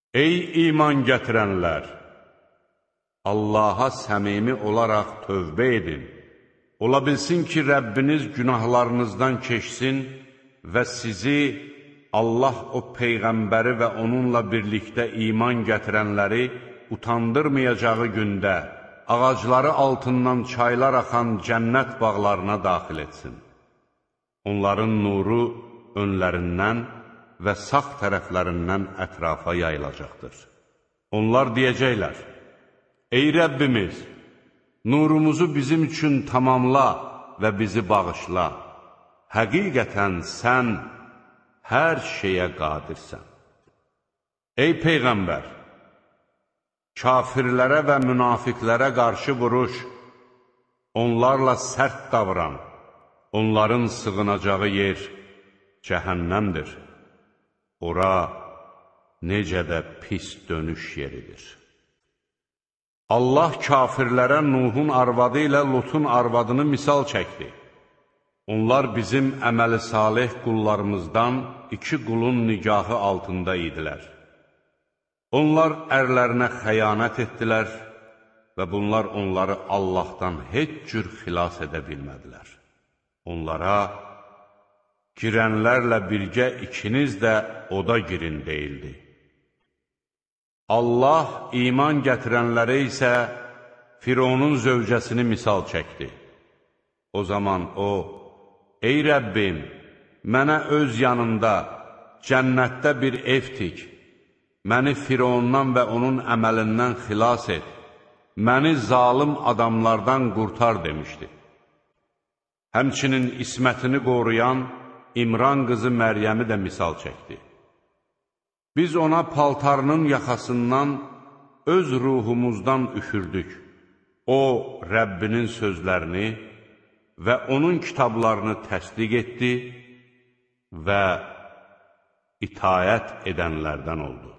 Ey iman gətirənlər! Allaha səmimi olaraq tövbə edin. Ola bilsin ki, Rəbbiniz günahlarınızdan keçsin və sizi Allah o Peyğəmbəri və onunla birlikdə iman gətirənləri utandırmayacağı gündə ağacları altından çaylar axan cənnət bağlarına daxil etsin. Onların nuru önlərindən və sağ tərəflərindən ətrafa yayılacaqdır. Onlar deyəcəklər: Ey Rəbbimiz, nurumuzu bizim üçün tamamla və bizi bağışla. Həqiqətən sən hər şeyə qadirsən. Ey Peyğəmbər, kafirlərə və münafiqlərə qarşı vuruş, onlarla sərt davran, onların sığınacağı yer cəhənnəmdir. Ora necə də pis dönüş yeridir. Allah kafirlərə Nuhun arvadı ilə Lutun arvadını misal çəkdi. Onlar bizim əməli salih qullarımızdan iki qulun nigahı altında idilər. Onlar ərlərinə xəyanət etdilər və bunlar onları Allahdan heç cür xilas edə bilmədilər. Onlara, girənlərlə birgə ikiniz də oda girin deyildi. Allah iman gətirənlərə isə Fironun zövcəsini misal çəkdi. O zaman o, ey Rəbbim, mənə öz yanında, cənnətdə bir ev tik, məni Firondan və onun əməlindən xilas et, məni zalım adamlardan qurtar demişdi. Həmçinin ismətini qoruyan İmran qızı Məryəmi də misal çəkdi. Biz ona paltarının yaxasından öz ruhumuzdan üfürdük. O, Rəbbinin sözlərini və onun kitablarını təsdiq etdi və itayət edənlərdən oldu.